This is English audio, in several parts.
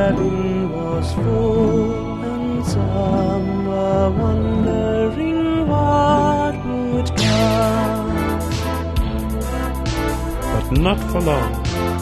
cabin was full, and some were wondering what would come. But not for long.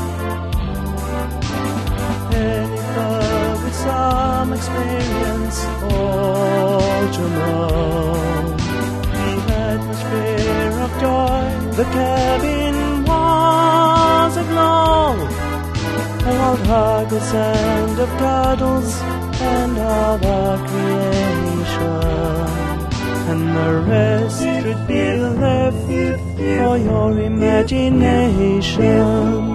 Jennifer, with some experience, all to know, the atmosphere of joy, the cabin was aglow. Of hugs and of cuddles and of our creation, and the rest should be left for your imagination.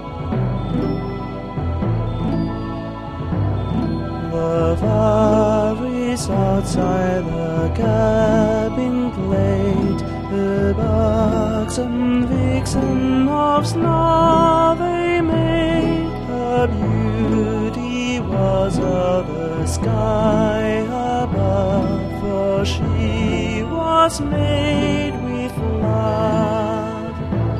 The fairies outside the cabin played, the buxom vixen of snow they made. Her beauty was of the sky above, for she was made with love.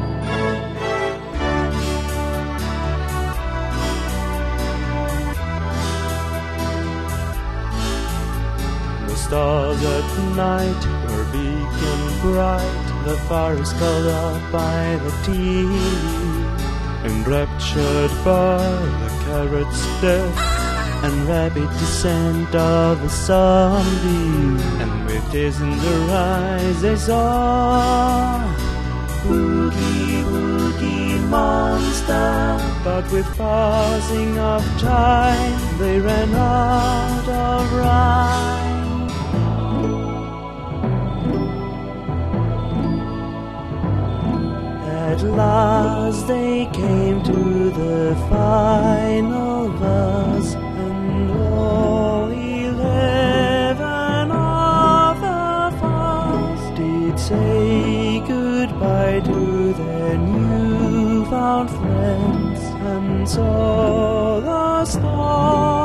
The stars at night were big and bright, the forest called out by the tea, enraptured by the carrot's death and rapid descent of the zombie, and with tears in their eyes they saw Oogie Boogie Monster. But with passing of time they ran out of rhyme. At last they came to the final verse, and all 11 of the first did say goodbye to their newfound friends, and so the stars